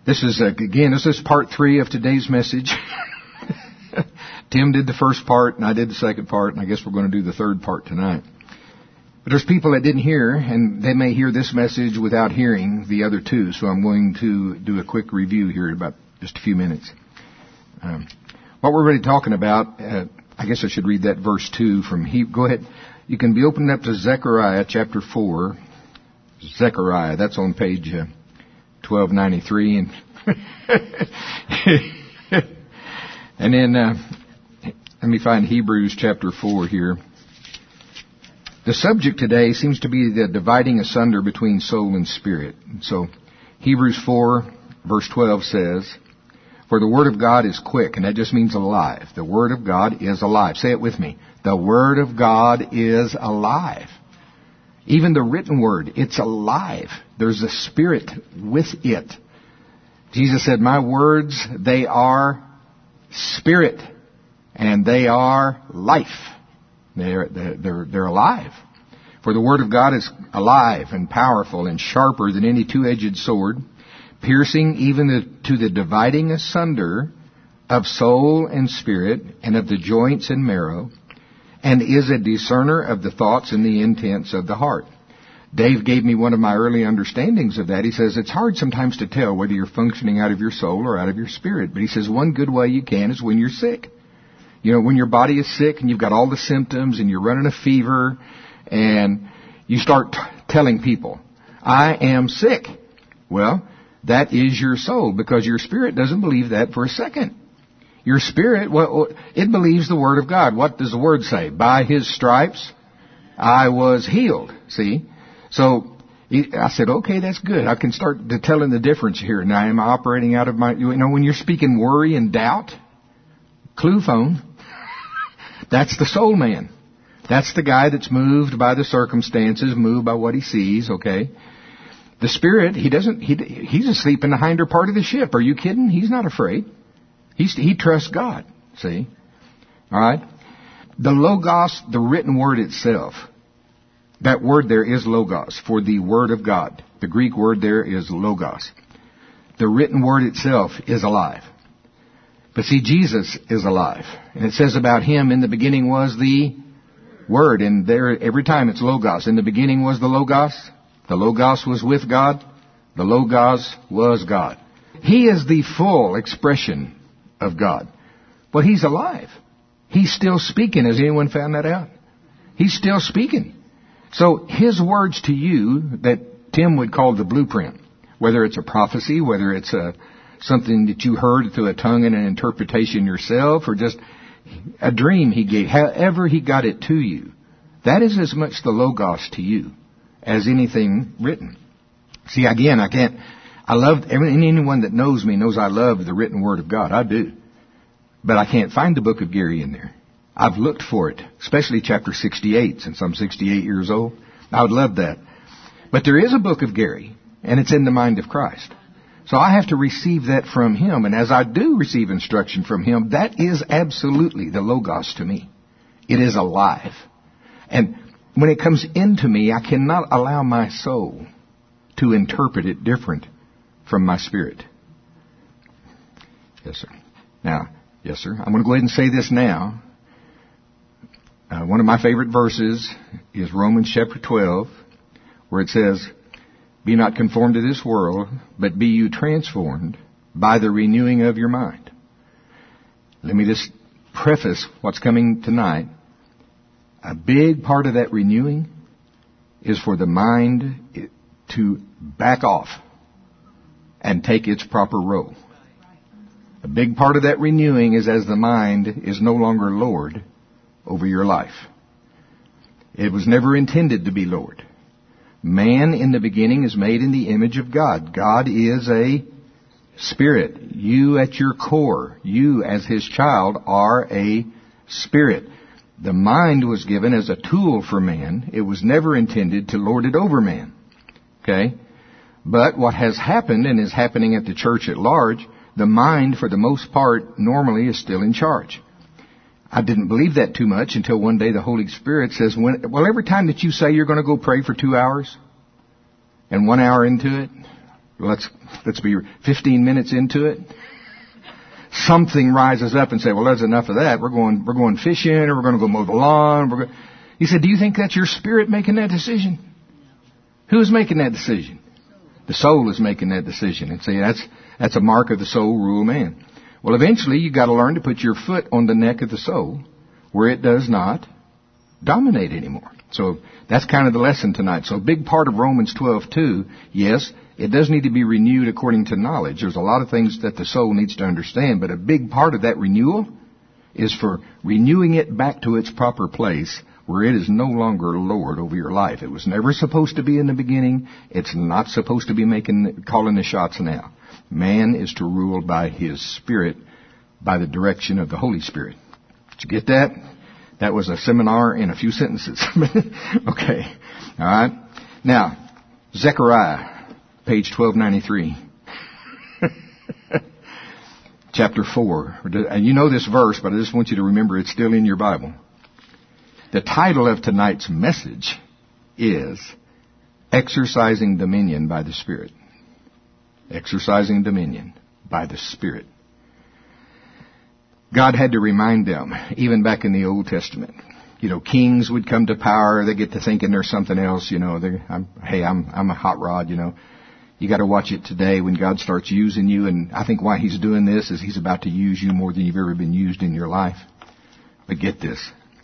This is part 3 of today's message. Tim did the first part, and I did the second part, and I guess we're going to do the third part tonight. But there's people that didn't hear, and they may hear this message without hearing the other two, so I'm going to do a quick review here in about just a few minutes. What we're really talking about, I guess I should read that verse 2 from go ahead. You can be opening up to Zechariah chapter 4. Zechariah, that's on page 1293. And then let me find Hebrews chapter 4 here. The subject today seems to be the dividing asunder between soul and spirit. So Hebrews 4 verse 12 says, "For the word of God is quick," and that just means alive. The word of God is alive. Say it with me. The word of God is alive. Even the written word, it's alive. There's a spirit with it. Jesus said, "My words, they are spirit, and they are life." They're alive. For the word of God is alive and powerful and sharper than any two-edged sword, piercing even to the dividing asunder of soul and spirit and of the joints and marrow, and is a discerner of the thoughts and the intents of the heart. Dave gave me one of my early understandings of that. He says it's hard sometimes to tell whether you're functioning out of your soul or out of your spirit. But he says one good way you can is when you're sick. You know, when your body is sick and you've got all the symptoms and you're running a fever and you start telling people, "I am sick." Well, that is your soul, because your spirit doesn't believe that for a second. Your spirit, it believes the Word of God. What does the Word say? "By His stripes I was healed." See? So I said, okay, that's good. I can start telling the difference here. Now, am I operating out of my, when you're speaking worry and doubt, clue phone, that's the soul man. That's the guy that's moved by the circumstances, moved by what he sees, okay? The spirit, he's asleep in the hinder part of the ship. Are you kidding? He's not afraid. He trusts God, see? All right? The Logos, the written word itself, that word there is Logos, for the Word of God. The Greek word there is Logos. The written word itself is alive. But see, Jesus is alive. And it says about Him, in the beginning was the Word. And there, every time it's Logos. In the beginning was the Logos. The Logos was with God. The Logos was God. He is the full expression of God. But He's alive. He's still speaking. Has anyone found that out? He's still speaking. So His words to you that Tim would call the blueprint, whether it's a prophecy, whether it's something that you heard through a tongue and an interpretation yourself, or just a dream He gave, however He got it to you, that is as much the Logos to you as anything written. See, again, anyone that knows me knows I love the written Word of God. I do. But I can't find the book of Gary in there. I've looked for it, especially chapter 68, since I'm 68 years old. I would love that. But there is a book of Gary, and it's in the mind of Christ. So I have to receive that from Him, and as I do receive instruction from Him, that is absolutely the Logos to me. It is alive. And when it comes into me, I cannot allow my soul to interpret it different from my spirit. Yes, sir. Now, yes, sir. I'm going to go ahead and say this now. One of my favorite verses is Romans chapter 12, where it says, "Be not conformed to this world, but be you transformed by the renewing of your mind." Let me just preface what's coming tonight. A big part of that renewing is for the mind to back off and take its proper role. A big part of that renewing is as the mind is no longer Lord over your life. It was never intended to be Lord. Man in the beginning is made in the image of God. God is a spirit. You at your core, you as His child are a spirit. The mind was given as a tool for man. It was never intended to lord it over man. Okay? But what has happened and is happening at the church at large, the mind for the most part normally is still in charge. I didn't believe that too much until one day the Holy Spirit says, every time that you say you're going to go pray for 2 hours, and 1 hour into it, let's be 15 minutes into it. Something rises up and say, well, there's enough of that. We're going fishing, or we're going to go mow the lawn. He said, do you think that's your spirit making that decision? Who's making that decision? The soul is making that decision. And see, that's a mark of the soul rule man. Well, eventually you got to learn to put your foot on the neck of the soul where it does not dominate anymore. So that's kind of the lesson tonight. So a big part of Romans 12:2, yes, it does need to be renewed according to knowledge. There's a lot of things that the soul needs to understand, but a big part of that renewal is for renewing it back to its proper place where it is no longer Lord over your life. It was never supposed to be in the beginning. It's not supposed to be calling the shots now. Man is to rule by his Spirit, by the direction of the Holy Spirit. Did you get that? That was a seminar in a few sentences. Okay. All right. Now, Zechariah, page 1293. Chapter 4. And you know this verse, but I just want you to remember it's still in your Bible. The title of tonight's message is Exercising Dominion by the Spirit. Exercising dominion by the Spirit. God had to remind them, even back in the Old Testament. You know, kings would come to power. They get to thinking there's something else. You know, I'm a hot rod. You know, you got to watch it today when God starts using you. And I think why He's doing this is He's about to use you more than you've ever been used in your life. But get this.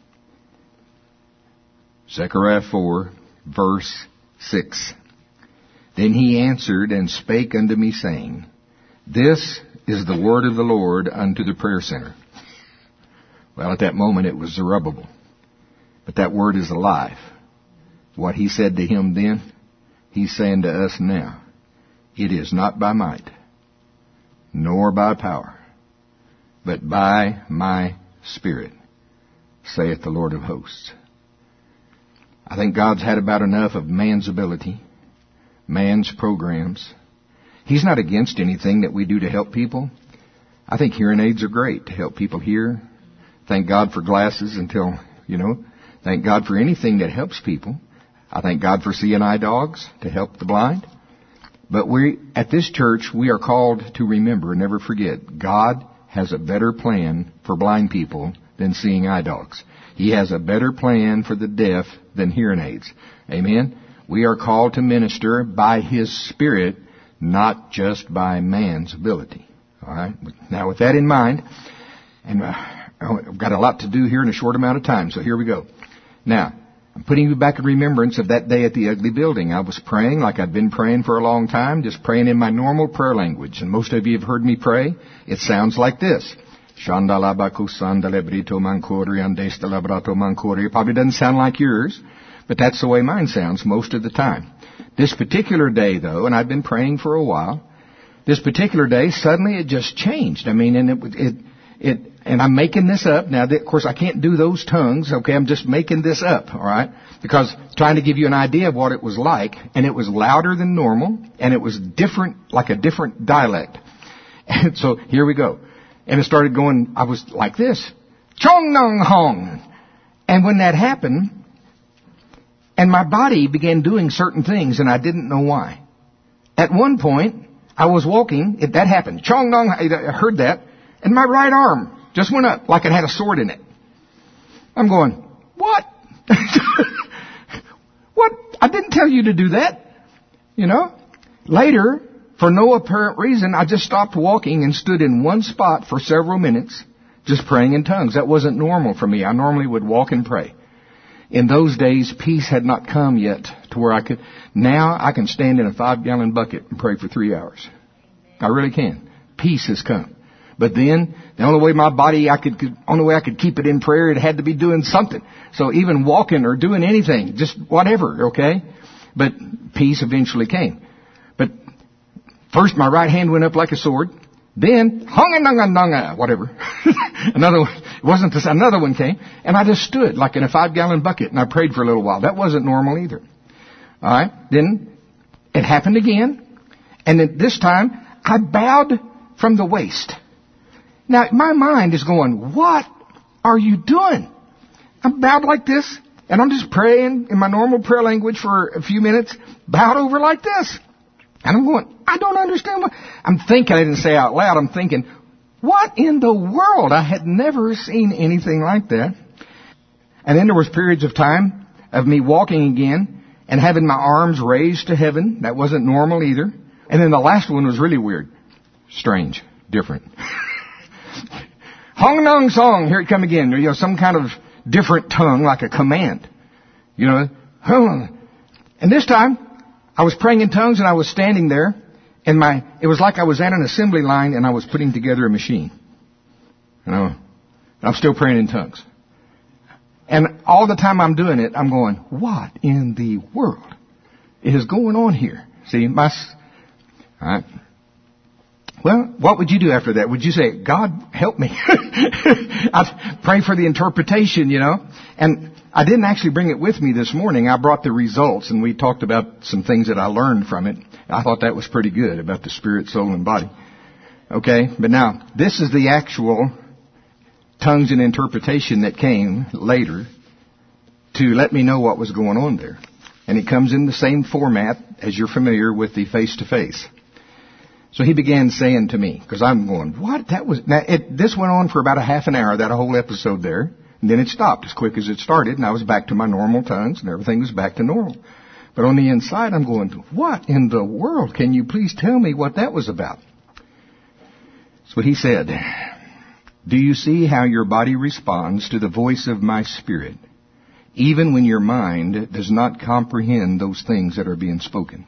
Zechariah 4, verse 6. Then he answered and spake unto me, saying, This is the word of the Lord unto the prayer center. Well, at that moment it was Zerubbabel. But that word is alive. What he said to him then, he's saying to us now. It is not by might, nor by power, but by my Spirit, saith the Lord of hosts. I think God's had about enough of man's ability, man's programs. He's not against anything that we do to help people. I think hearing aids are great to help people hear. Thank God for glasses thank God for anything that helps people. I thank God for seeing eye dogs to help the blind. But at this church, we are called to remember, never forget, God has a better plan for blind people than seeing eye dogs. He has a better plan for the deaf than hearing aids. Amen? We are called to minister by His Spirit, not just by man's ability. All right? Now, with that in mind, and I've got a lot to do here in a short amount of time, so here we go. Now, I'm putting you back in remembrance of that day at the Ugly Building. I was praying like I'd been praying for a long time, just praying in my normal prayer language. And most of you have heard me pray. It sounds like this. It probably doesn't sound like yours, but that's the way mine sounds most of the time. This particular day, though, and I've been praying for a while, this particular day, suddenly it just changed. I mean, and I'm making this up. Now, of course, I can't do those tongues, okay? I'm just making this up, all right? Because trying to give you an idea of what it was like, and it was louder than normal, and it was different, like a different dialect. And so, here we go. And it started going, I was like this. Chong nong hong. And when that happened, and my body began doing certain things, and I didn't know why. At one point, I was walking, that happened. Chong nong, I heard that, and my right arm just went up like it had a sword in it. I'm going, what? What? I didn't tell you to do that. You know? Later, for no apparent reason, I just stopped walking and stood in one spot for several minutes, just praying in tongues. That wasn't normal for me. I normally would walk and pray. In those days, peace had not come yet to where now I can stand in a 5-gallon bucket and pray for 3 hours. I really can. Peace has come. But then, the only way I could keep it in prayer, it had to be doing something. So even walking or doing anything, just whatever, okay? But peace eventually came. But first my right hand went up like a sword. Then, whatever. Another one came. And I just stood like in a 5-gallon bucket and I prayed for a little while. That wasn't normal either. Alright? Then, it happened again. And then this time, I bowed from the waist. Now, my mind is going, what are you doing? I'm bowed like this, and I'm just praying in my normal prayer language for a few minutes, bowed over like this. And I'm going, I don't understand what... I'm thinking, I didn't say out loud, I'm thinking, what in the world? I had never seen anything like that. And then there was periods of time of me walking again and having my arms raised to heaven. That wasn't normal either. And then the last one was really weird. Strange. Different. Hong Nong Song. Here it come again. You know, some kind of different tongue, like a command. You know. And this time, I was praying in tongues and I was standing there. And it was like I was at an assembly line and I was putting together a machine. You know. I'm still praying in tongues. And all the time I'm doing it, I'm going, what in the world is going on here? See, all right. Well, what would you do after that? Would you say, God, help me? I'd pray for the interpretation, you know. And I didn't actually bring it with me this morning. I brought the results, and we talked about some things that I learned from it. I thought that was pretty good about the spirit, soul, and body. Okay, but now, this is the actual tongues and interpretation that came later to let me know what was going on there. And it comes in the same format as you're familiar with the face-to-face. So he began saying to me, because I'm going, what? This went on for about a half an hour, that whole episode there. And then it stopped as quick as it started, and I was back to my normal tongues, and everything was back to normal. But on the inside, I'm going, what in the world? Can you please tell me what that was about? So he said, do you see how your body responds to the voice of my spirit, even when your mind does not comprehend those things that are being spoken?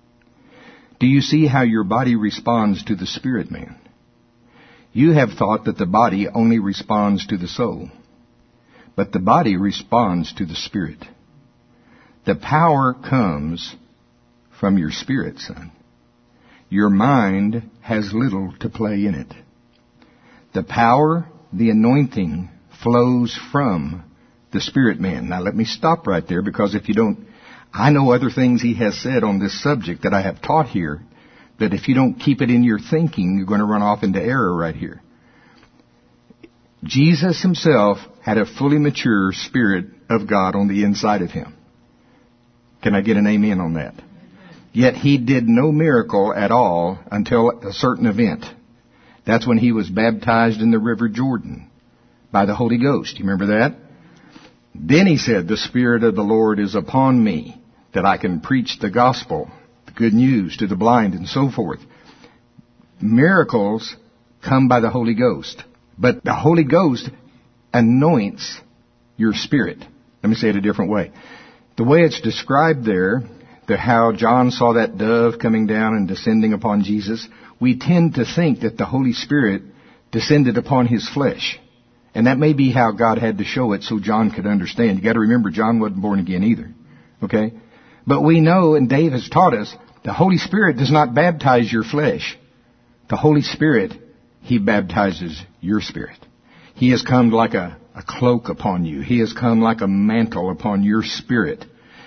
Do you see how your body responds to the spirit man? You have thought that the body only responds to the soul, but the body responds to the spirit. The power comes from your spirit, son. Your mind has little to play in it. The power, the anointing, flows from the spirit man. Now let me stop right there, because if you don't, I know other things he has said on this subject that I have taught here, that if you don't keep it in your thinking, you're going to run off into error right here. Jesus himself had a fully mature Spirit of God on the inside of him. Can I get an amen on that? Yet he did no miracle at all until a certain event. That's when he was baptized in the River Jordan by the Holy Ghost. You remember that? Then he said, the Spirit of the Lord is upon me, that I can preach the gospel, the good news to the blind and so forth. Miracles come by the Holy Ghost. But the Holy Ghost anoints your spirit. Let me say it a different way. The way it's described there, how John saw that dove coming down and descending upon Jesus, we tend to think that the Holy Spirit descended upon his flesh. And that may be how God had to show it so John could understand. You got to remember, John wasn't born again either. Okay? But we know, and Dave has taught us, the Holy Spirit does not baptize your flesh. The Holy Spirit, he baptizes your spirit. He has come like a cloak upon you. He has come like a mantle upon your spirit.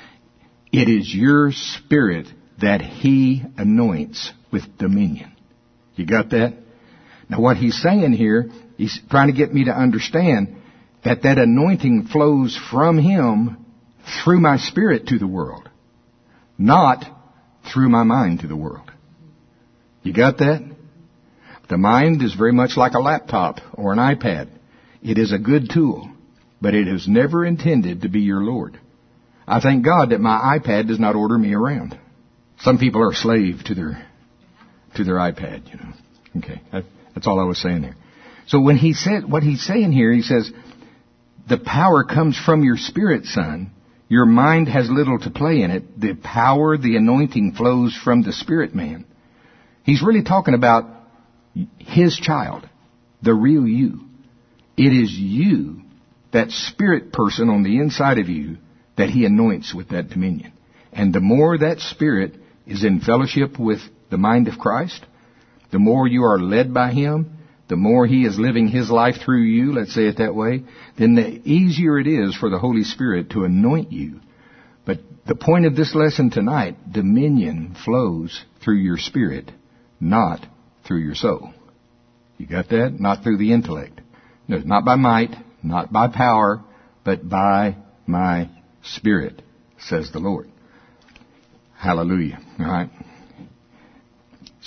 It is your spirit that he anoints with dominion. You got that? Now what he's saying here, he's trying to get me to understand that anointing flows from him through my spirit to the world, not through my mind to the world. You got that? The mind is very much like a laptop or an iPad. It is a good tool, but it is never intended to be your Lord. I thank God that my iPad does not order me around. Some people are slave to their iPad, you know. Okay, that's all I was saying there. So when he said, what he's saying here, he says, the power comes from your spirit, son. Your mind has little to play in it. The power, the anointing flows from the spirit man. He's really talking about his child, the real you. It is you, that spirit person on the inside of you, that he anoints with that dominion. And the more that spirit is in fellowship with the mind of Christ, the more you are led by him, the more he is living his life through you, let's say it that way, then the easier it is for the Holy Spirit to anoint you. But the point of this lesson tonight, dominion flows through your spirit, not through your soul. You got that? Not through the intellect. No, not by might, not by power, but by my Spirit, says the Lord. Hallelujah. All right.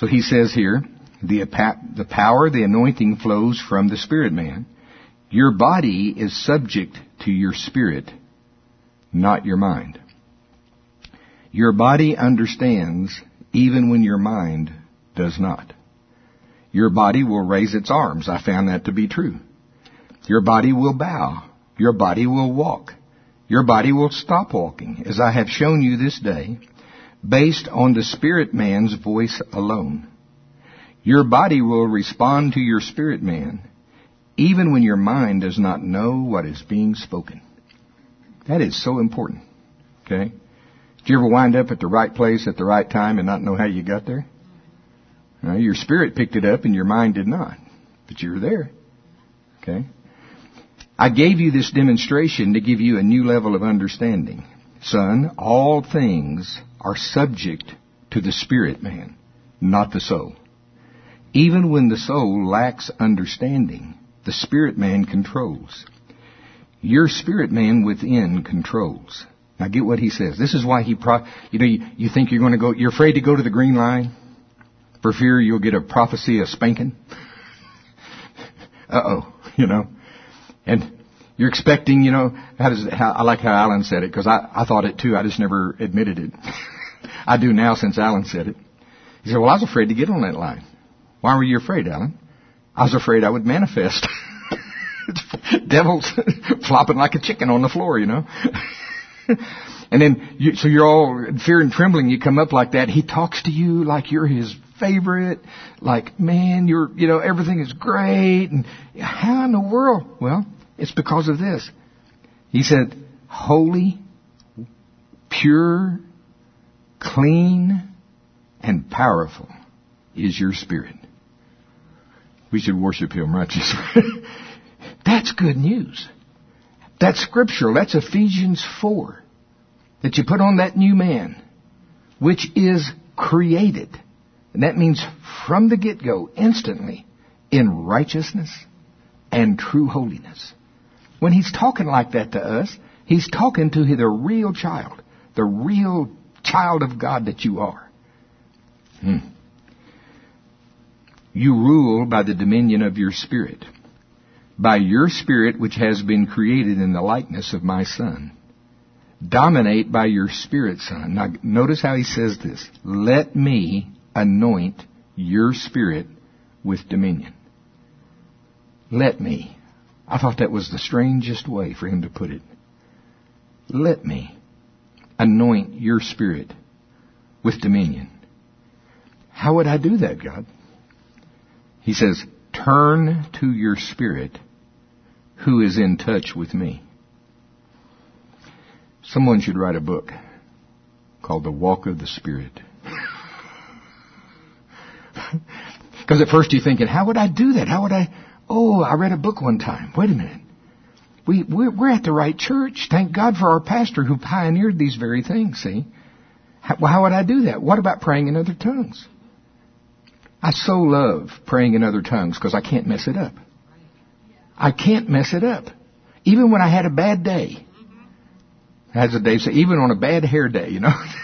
So he says here, the power, the anointing flows from the spirit man. Your body is subject to your spirit, not your mind. Your body understands even when your mind does not. Your body will raise its arms. I found that to be true. Your body will bow. Your body will walk. Your body will stop walking, as I have shown you this day, based on the spirit man's voice alone. Your body will respond to your spirit man, even when your mind does not know what is being spoken. That is so important. Okay? Did you ever wind up at the right place at the right time and not know how you got there? Well, your spirit picked it up and your mind did not. But you were there. Okay? I gave you this demonstration to give you a new level of understanding. Son, all things are subject to the spirit man, not the soul. Even when the soul lacks understanding, the spirit man controls. Your spirit man within controls. Now get what he says. This is why you think you're going to go, you're afraid to go to the green line for fear you'll get a prophecy of spanking. And you're expecting, I like how Alan said it, because I thought it too, I just never admitted it. I do now since Alan said it. He said, well, I was afraid to get on that line. Why were you afraid, Alan? I was afraid I would manifest. Devils flopping like a chicken on the floor, And then, so you're all in fear and trembling. You come up like that. He talks to you like you're his favorite. Like, man, everything is great. And how in the world? Well, it's because of this. He said, holy, pure, clean, and powerful is your spirit. We should worship him, right? That's good news. That's scriptural. That's Ephesians 4. That you put on that new man, which is created. And that means from the get-go, instantly, in righteousness and true holiness. When he's talking like that to us, he's talking to the real child of God that you are. You rule by the dominion of your spirit. By your spirit, which has been created in the likeness of my Son. Dominate by your spirit, Son. Now, notice how he says this. Let me anoint your spirit with dominion. Let me. I thought that was the strangest way for him to put it. Let me anoint your spirit with dominion. How would I do that, God? He says, turn to your spirit who is in touch with me. Someone should write a book called The Walk of the Spirit. Because at first you're thinking, how would I do that? I read a book one time. Wait a minute. We're at the right church. Thank God for our pastor who pioneered these very things, see? How would I do that? What about praying in other tongues? I so love praying in other tongues because I can't mess it up. I can't mess it up. Even when I had a bad day. As Dave said, even on a bad hair day,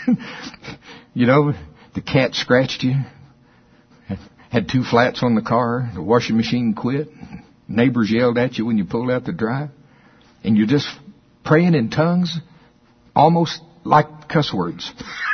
the cat scratched you, had 2 flats on the car, the washing machine quit, neighbors yelled at you when you pulled out the drive, and you're just praying in tongues, almost like cuss words.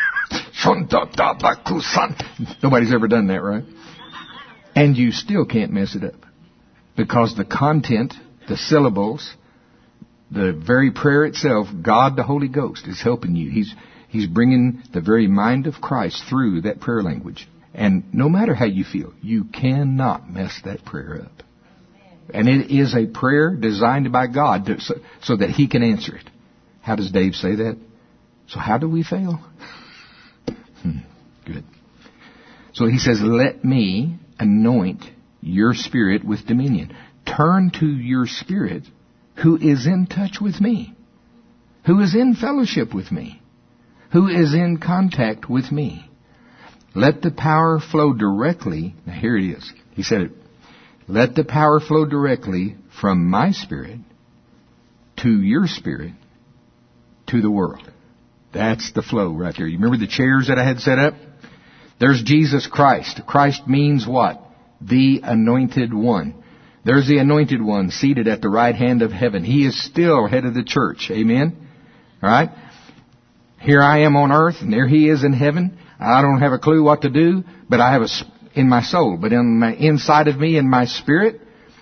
Nobody's ever done that, right? And you still can't mess it up. Because the content, the syllables, the very prayer itself, God the Holy Ghost is helping you. He's bringing the very mind of Christ through that prayer language. And no matter how you feel, you cannot mess that prayer up. And it is a prayer designed by God so that He can answer it. How does Dave say that? So how do we fail? Good. So he says, let me anoint your spirit with dominion. Turn to your spirit who is in touch with me, who is in fellowship with me, who is in contact with me. Let the power flow directly. Now here it is. He said it. Let the power flow directly from my spirit to your spirit to the world. That's the flow right there. You remember the chairs that I had set up? There's Jesus Christ. Christ means what? The Anointed One. There's the Anointed One seated at the right hand of heaven. He is still head of the church. Amen? All right? Here I am on earth, and there He is in heaven. I don't have a clue what to do, but I have in my soul. But in my inside of me, in my spirit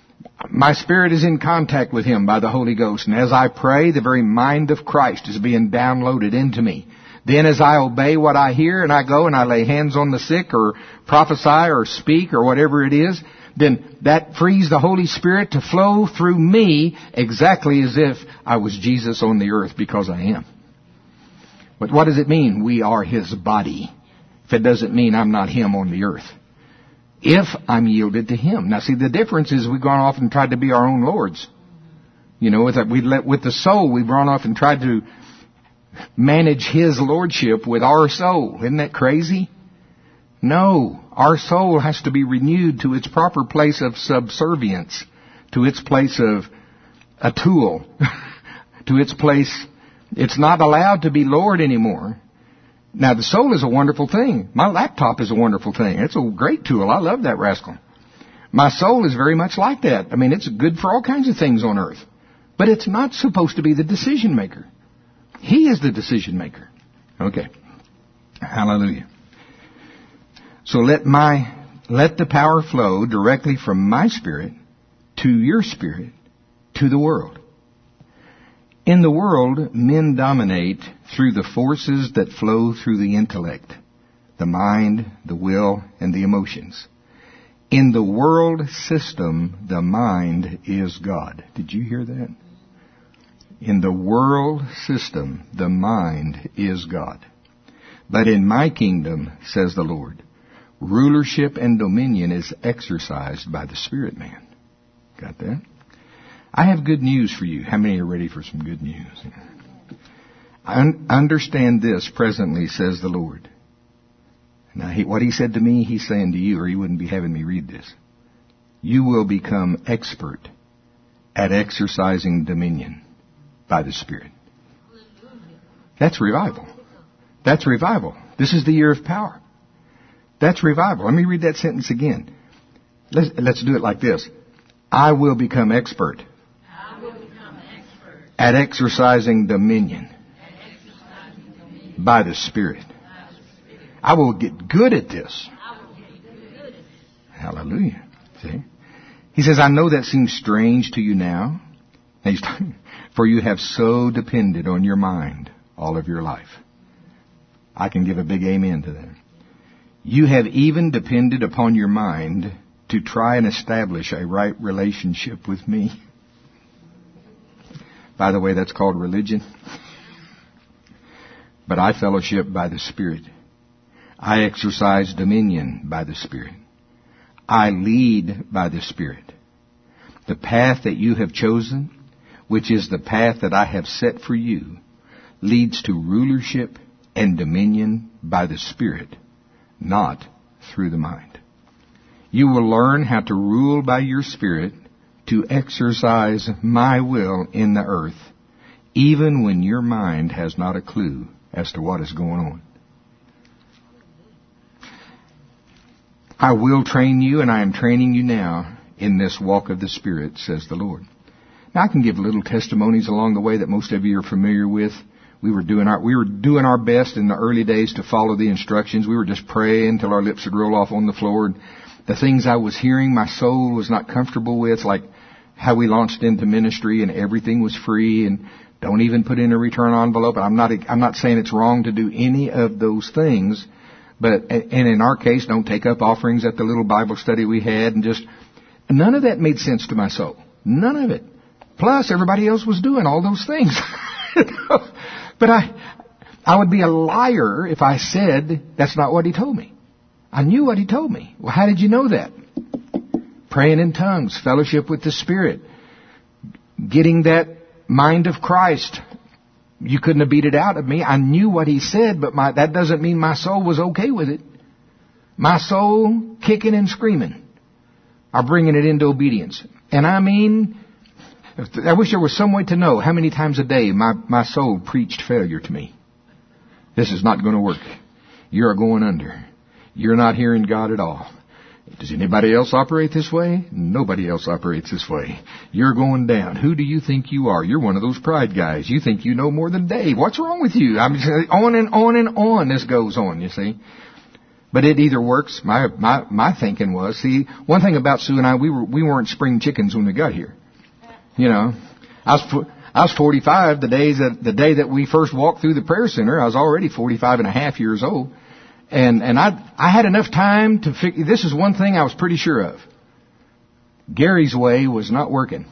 is in contact with Him by the Holy Ghost. And as I pray, the very mind of Christ is being downloaded into me. Then as I obey what I hear and I go and I lay hands on the sick or prophesy or speak or whatever it is, then that frees the Holy Spirit to flow through me exactly as if I was Jesus on the earth, because I am. But what does it mean? We are His body. If it doesn't mean I'm not Him on the earth. If I'm yielded to Him. Now see, the difference is we've gone off and tried to be our own lords. You know, with the soul, we've gone off and tried to manage His lordship with our soul. Isn't that crazy? No. Our soul has to be renewed to its proper place of subservience, to its place of a tool, to its place. It's not allowed to be Lord anymore. Now, the soul is a wonderful thing. My laptop is a wonderful thing. It's a great tool. I love that rascal. My soul is very much like that. I mean, it's good for all kinds of things on earth. But it's not supposed to be the decision maker. He is the decision maker. Okay. Hallelujah. So let the power flow directly from my spirit to your spirit to the world. In the world, men dominate through the forces that flow through the intellect, the mind, the will, and the emotions. In the world system, the mind is God. Did you hear that? In the world system, the mind is God. But in my kingdom, says the Lord, rulership and dominion is exercised by the Spirit man. Got that? I have good news for you. How many are ready for some good news? Understand this presently, says the Lord. Now, what He said to me, He's saying to you, or He wouldn't be having me read this. You will become expert at exercising dominion by the Spirit. That's revival. That's revival. This is the year of power. That's revival. Let me read that sentence again. Let's do it like this. I will become expert at exercising dominion by the Spirit. I will get good at this. Hallelujah. See? He says, I know that seems strange to you now. For you have so depended on your mind all of your life. I can give a big amen to that. You have even depended upon your mind to try and establish a right relationship with me. By the way, that's called religion. But I fellowship by the Spirit. I exercise dominion by the Spirit. I lead by the Spirit. The path that you have chosen, which is the path that I have set for you, leads to rulership and dominion by the Spirit, not through the mind. You will learn how to rule by your Spirit to exercise my will in the earth, even when your mind has not a clue as to what is going on. I will train you, and I am training you now in this walk of the Spirit, says the Lord. Now, I can give little testimonies along the way that most of you are familiar with. We were doing our best in the early days to follow the instructions. We were just praying until our lips would roll off on the floor. And the things I was hearing, my soul was not comfortable with, like how we launched into ministry and everything was free and don't even put in a return envelope. I'm not saying it's wrong to do any of those things, but and in our case, don't take up offerings at the little Bible study we had, and just none of that made sense to my soul. None of it. Plus, everybody else was doing all those things. But I would be a liar if I said that's not what He told me. I knew what He told me. Well, how did you know that? Praying in tongues, fellowship with the Spirit, getting that mind of Christ. You couldn't have beat it out of me. I knew what He said, but that doesn't mean my soul was okay with it. My soul kicking and screaming are bringing it into obedience. And I mean, I wish there was some way to know how many times a day my soul preached failure to me. This is not going to work. You're going under. you're not hearing God at all. Does anybody else operate this way? Nobody else operates this way. You're going down. Who do you think you are? You're one of those pride guys. You think you know more than Dave. What's wrong with you? I mean, on and on and on this goes on, you see. But it either works. My thinking was, see, one thing about Sue and I, we weren't spring chickens when we got here. You know, I was 45 the day that we first walked through the prayer center. I was already 45 and a half years old. And I had enough time to figure, this is one thing I was pretty sure of. Gary's way was not working.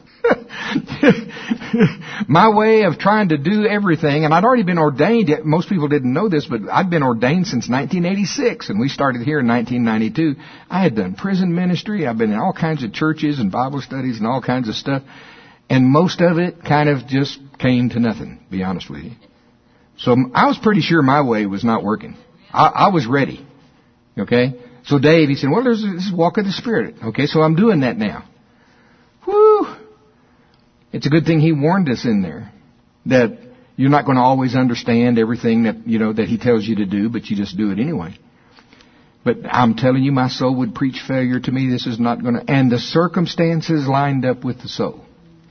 My way of trying to do everything, and I'd already been ordained, most people didn't know this, but I'd been ordained since 1986, and we started here in 1992. I had done prison ministry, I've been in all kinds of churches and Bible studies and all kinds of stuff, and most of it kind of just came to nothing, to be honest with you. So I was pretty sure my way was not working. I was ready. Okay? So Dave, he said, well, there's this walk of the Spirit. Okay, so I'm doing that now. Whew! It's a good thing he warned us in there that you're not going to always understand everything that, you know, that he tells you to do, but you just do it anyway. But I'm telling you, my soul would preach failure to me. This is not going to, and the circumstances lined up with the soul.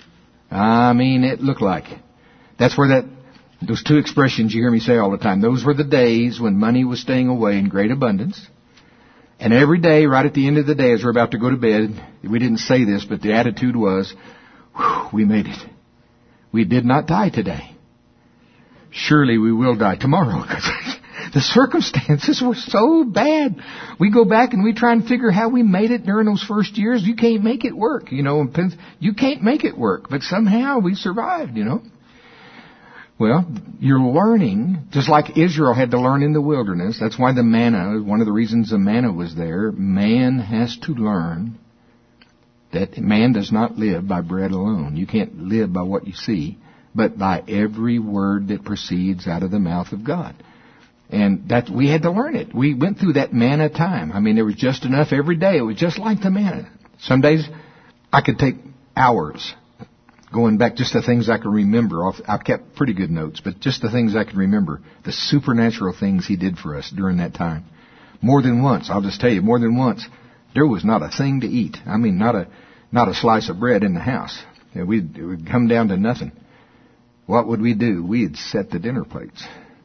I mean, it looked like it. That's where those two expressions you hear me say all the time, those were the days when money was staying away in great abundance. And every day, right at the end of the day, as we're about to go to bed, we didn't say this, but the attitude was, we made it. We did not die today. Surely we will die tomorrow. The circumstances were so bad. We go back and we try and figure how we made it during those first years. You can't make it work, you know. You can't make it work, but somehow we survived, you know. Well, you're learning, just like Israel had to learn in the wilderness. That's why the manna, one of the reasons the manna was there, man has to learn that man does not live by bread alone. You can't live by what you see, but by every word that proceeds out of the mouth of God. And that we had to learn it. We went through that manna time. I mean, there was just enough every day. It was just like the manna. Some days I could take hours going back just the things I can remember. I've kept pretty good notes, but just the things I can remember. The supernatural things He did for us during that time. More than once, I'll just tell you, more than once, there was not a thing to eat. I mean, not a slice of bread in the house. It would come down to nothing. What would we do? We'd set the dinner plates.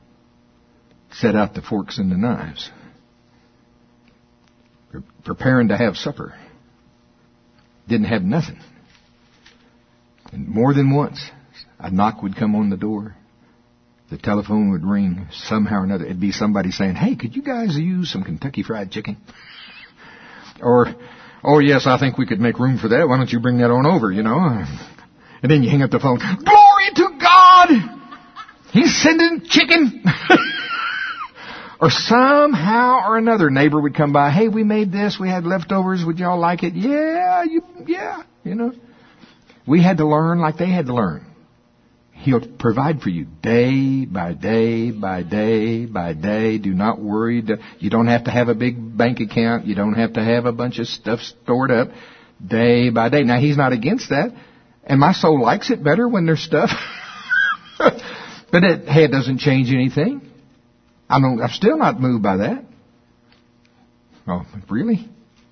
Set out the forks and the knives. Preparing to have supper. Didn't have nothing. And more than once, a knock would come on the door. The telephone would ring somehow or another. It'd be somebody saying, hey, could you guys use some Kentucky Fried Chicken? Or, oh yes, I think we could make room for that. Why don't you bring that on over, you know? And then you hang up the phone. Glory to God! He's sending chicken! Or somehow or another, neighbor would come by. Hey, we made this. We had leftovers. Would y'all like it? Yeah, you know. We had to learn like they had to learn. He'll provide for you day by day by day by day. Do not worry. You don't have to have a big bank account. You don't have to have a bunch of stuff stored up day by day. Now, He's not against that. And my soul likes it better when there's stuff. But it doesn't change anything. I'm still not moved by that. Oh, really?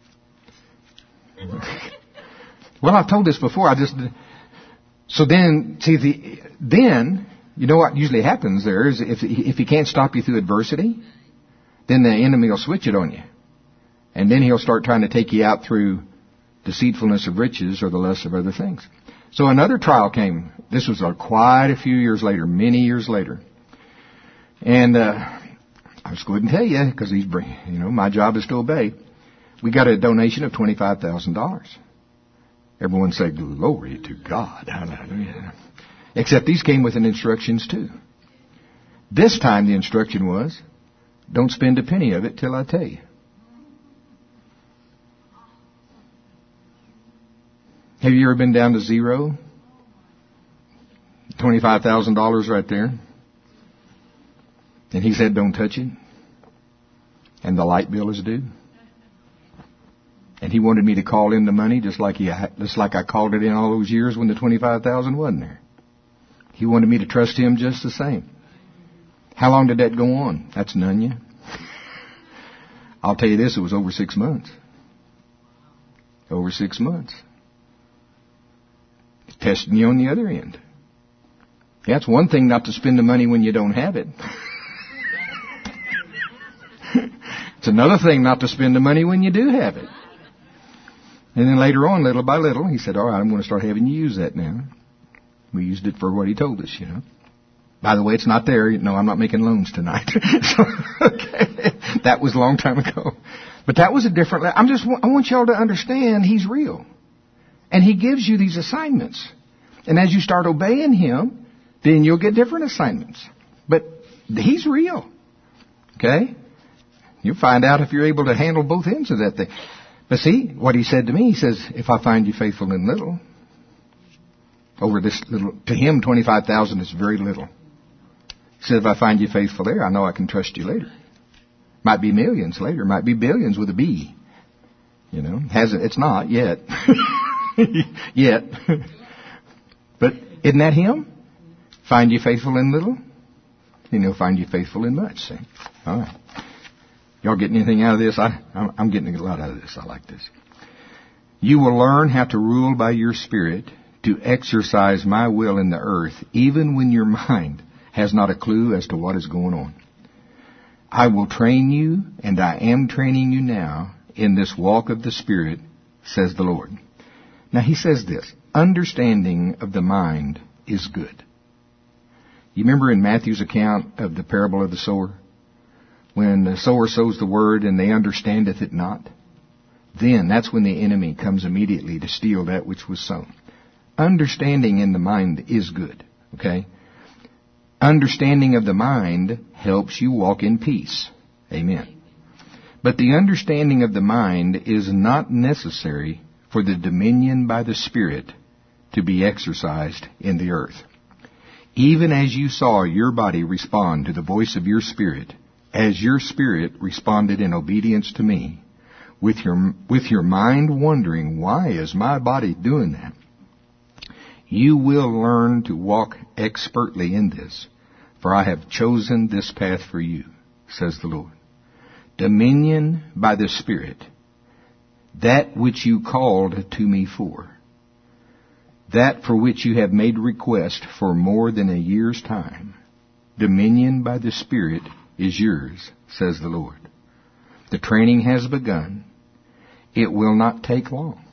Well, I've told this before. So then, you know what usually happens there is if He can't stop you through adversity, then the enemy will switch it on you. And then he'll start trying to take you out through deceitfulness of riches or the lust of other things. So another trial came. This was quite a few years later, many years later. And I'll just go ahead and tell you, because my job is to obey. We got a donation of $25,000. Everyone say, glory to God. Hallelujah. Except these came with instructions too. This time the instruction was, don't spend a penny of it till I tell you. Have you ever been down to zero? $25,000 right there. And He said, don't touch it. And the light bill is due. And He wanted me to call in the money just like I called it in all those years when the $25,000 wasn't there. He wanted me to trust Him just the same. How long did that go on? That's none yet. I'll tell you this, it was over 6 months. Over 6 months. Testing you on the other end. Yeah, it's one thing not to spend the money when you don't have it. It's another thing not to spend the money when you do have it. And then later on, little by little, he said, all right, I'm going to start having you use that now. We used it for what he told us, By the way, it's not there. No, I'm not making loans tonight. Okay. That was a long time ago. But that was a different... I want y'all to understand he's real. And he gives you these assignments. And as you start obeying him, then you'll get different assignments. But he's real. Okay? You'll find out if you're able to handle both ends of that thing. But see, what he said to me, he says, if I find you faithful in little, over this little, to him, 25,000 is very little. He said, if I find you faithful there, I know I can trust you later. Might be millions later, might be billions with a B. It's not yet. Yet. But isn't that him? Find you faithful in little, and he'll find you faithful in much. See? All right. Y'all getting anything out of this? I'm getting a lot out of this. I like this. You will learn how to rule by your spirit to exercise my will in the earth, even when your mind has not a clue as to what is going on. I will train you, and I am training you now in this walk of the Spirit, says the Lord. Now he says this, understanding of the mind is good. You remember in Matthew's account of the parable of the sower? When the sower sows the word and they understandeth it not, then that's when the enemy comes immediately to steal that which was sown. Understanding in the mind is good, okay? Understanding of the mind helps you walk in peace. Amen. But the understanding of the mind is not necessary for the dominion by the Spirit to be exercised in the earth. Even as you saw your body respond to the voice of your spirit, as your spirit responded in obedience to me, with your mind wondering, why is my body doing that? You will learn to walk expertly in this, for I have chosen this path for you, says the Lord. Dominion by the Spirit, that which you called to me for, that for which you have made request for more than a year's time, dominion by the Spirit is yours, says the Lord. The training has begun. It will not take long.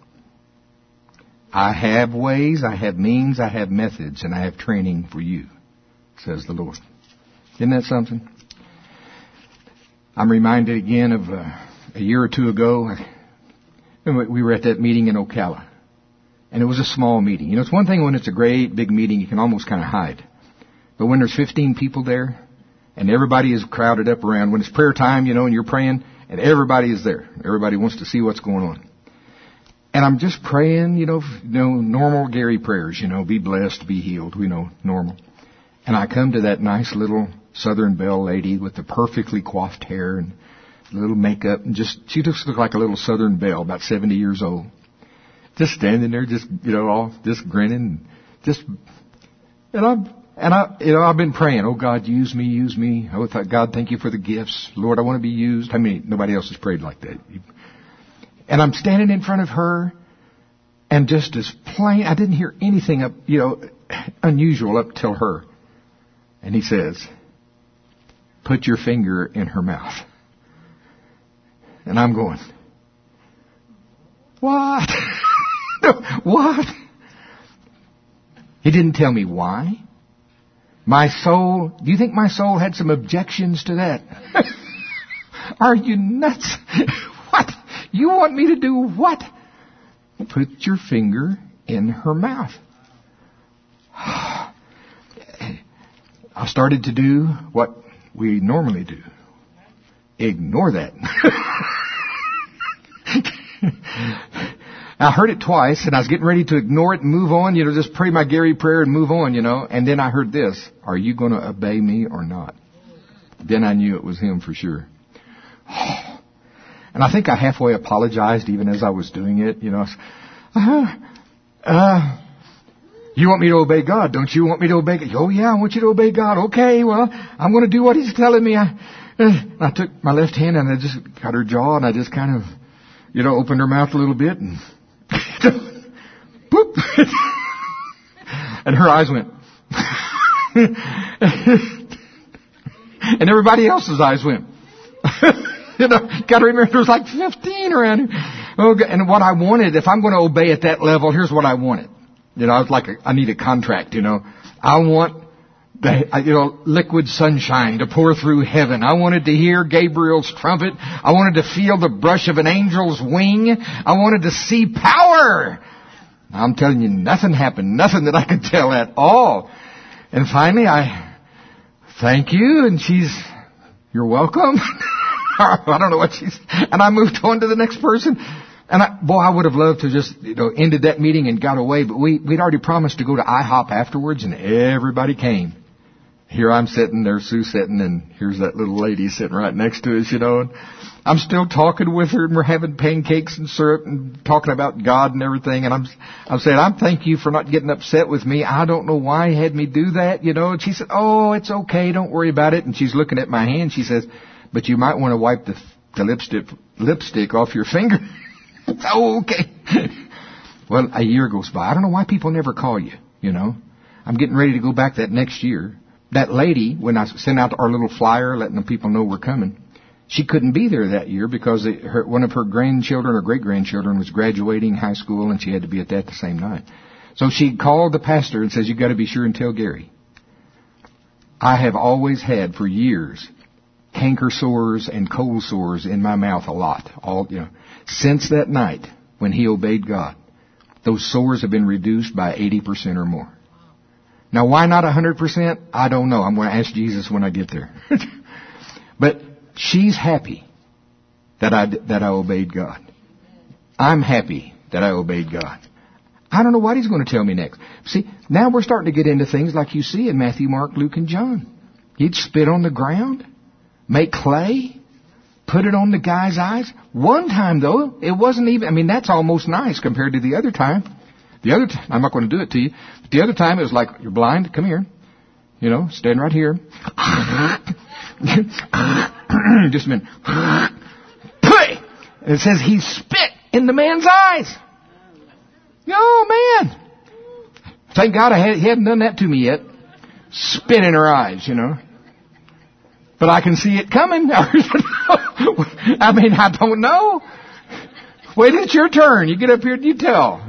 I have ways, I have means, I have methods, and I have training for you, says the Lord. Isn't that something? I'm reminded again of a year or two ago, we were at that meeting in Ocala. And it was a small meeting. It's one thing when it's a great big meeting, you can almost kind of hide. But when there's 15 people there, and everybody is crowded up around, when it's prayer time, and you're praying, and everybody is there. Everybody wants to see what's going on. And I'm just praying, normal Gary prayers, be blessed, be healed, normal. And I come to that nice little Southern Belle lady with the perfectly coiffed hair and little makeup, and she just looked like a little Southern Belle, about 70 years old. Just standing there, all just grinning, I've been praying, oh God, use me. Oh God, thank you for the gifts. Lord, I want to be used. Nobody else has prayed like that. And I'm standing in front of her, and just as plain, I didn't hear anything unusual up till her. And he says, put your finger in her mouth. And I'm going, what? What? He didn't tell me why. My soul, do you think my soul had some objections to that? Are you nuts? What? You want me to do what? Put your finger in her mouth. I started to do what we normally do. Ignore that. I heard it twice, and I was getting ready to ignore it and move on, just pray my Gary prayer and move on, And then I heard this, are you going to obey me or not? Then I knew it was him for sure. And I think I halfway apologized even as I was doing it, You want me to obey God, don't you want me to obey God? Oh yeah, I want you to obey God. Okay, well, I'm going to do what he's telling me. I took my left hand and I just got her jaw and I just kind of, opened her mouth a little bit and boop. And her eyes went. And everybody else's eyes went. Got to remember there was like 15 around here. Oh, and what I wanted, if I'm going to obey at that level, here's what I wanted. I was like, I need a contract, I want the, liquid sunshine to pour through heaven. I wanted to hear Gabriel's trumpet. I wanted to feel the brush of an angel's wing. I wanted to see power. I'm telling you, nothing happened. Nothing that I could tell at all. And finally, thank you. And you're welcome. I don't know what and I moved on to the next person. And I would have loved to just, ended that meeting and got away. But we'd already promised to go to IHOP afterwards and everybody came. Here I'm sitting, there's Sue sitting, and here's that little lady sitting right next to us, and I'm still talking with her, and we're having pancakes and syrup and talking about God and everything, and I'm saying, I thank you for not getting upset with me. I don't know why you had me do that, and she said, oh, it's okay, don't worry about it. And she's looking at my hand, she says, but you might want to wipe the lipstick off your finger. Oh, okay. Well, a year goes by. I don't know why people never call you, I'm getting ready to go back that next year. That lady, when I sent out our little flyer letting the people know we're coming, she couldn't be there that year because one of her grandchildren or great-grandchildren was graduating high school and she had to be at that the same night. So she called the pastor and says, you got to be sure and tell Gary. I have always had for years canker sores and cold sores in my mouth a lot. Since that night when he obeyed God, those sores have been reduced by 80% or more. Now, why not 100%? I don't know. I'm going to ask Jesus when I get there. But she's happy that I obeyed God. I'm happy that I obeyed God. I don't know what He's going to tell me next. See, now we're starting to get into things like you see in Matthew, Mark, Luke, and John. He'd spit on the ground, make clay, put it on the guy's eyes. One time, though, it wasn't even, that's almost nice compared to the other time. The other time, I'm not going to do it to you. But the other time, it was like, you're blind, come here. Stand right here. Just a minute. And it says he spit in the man's eyes. Oh, man. Thank God he hadn't done that to me yet. Spit in her eyes, But I can see it coming. I don't know. Wait, it's your turn. You get up here and you tell,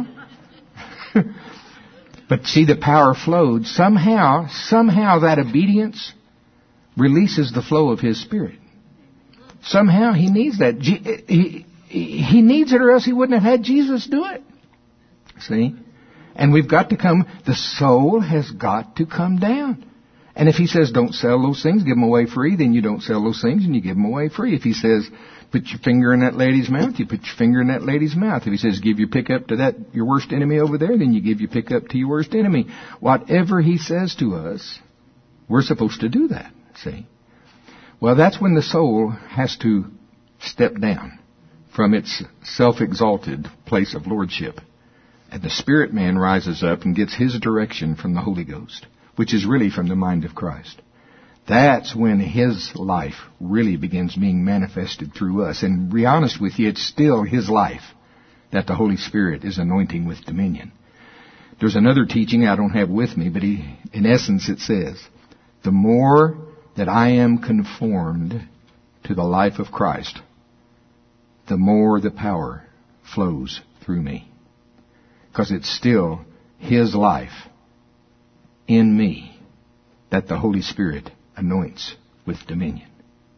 But see, the power flowed. Somehow that obedience releases the flow of His Spirit. Somehow He needs that. He needs it or else He wouldn't have had Jesus do it. See? And we've got to the soul has got to come down. And if He says, don't sell those things, give them away free, then you don't sell those things and you give them away free. If He says, put your finger in that lady's mouth, you put your finger in that lady's mouth. If He says, give your pickup to your worst enemy over there, then you give your pickup to your worst enemy. Whatever He says to us, we're supposed to do that. See? Well, that's when the soul has to step down from its self-exalted place of lordship. And the spirit man rises up and gets his direction from the Holy Ghost, which is really from the mind of Christ. That's when His life really begins being manifested through us. And to be honest with you, it's still His life that the Holy Spirit is anointing with dominion. There's another teaching I don't have with me, but in essence it says, the more that I am conformed to the life of Christ, the more the power flows through me. Because it's still His life in me that the Holy Spirit anoints with dominion.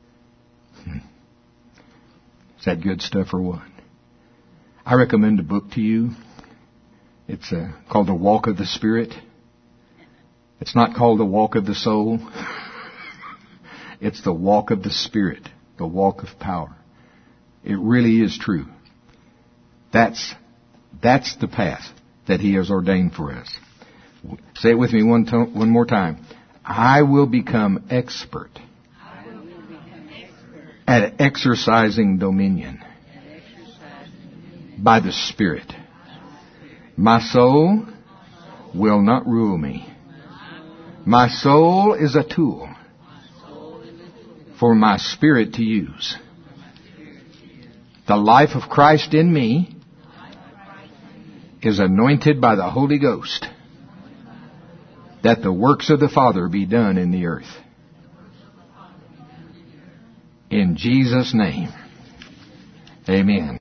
Is that good stuff or what? I recommend a book to you. It's called The Walk of the Spirit. It's not called The Walk of the Soul. It's The Walk of the Spirit, the walk of power. It really is true. That's the path that He has ordained for us. Say it with me one more time. I will become expert at exercising dominion by the Spirit. My soul will not rule me. My soul is a tool for my spirit to use. The life of Christ in me is anointed by the Holy Ghost, that the works of the Father be done in the earth. In Jesus' name, amen.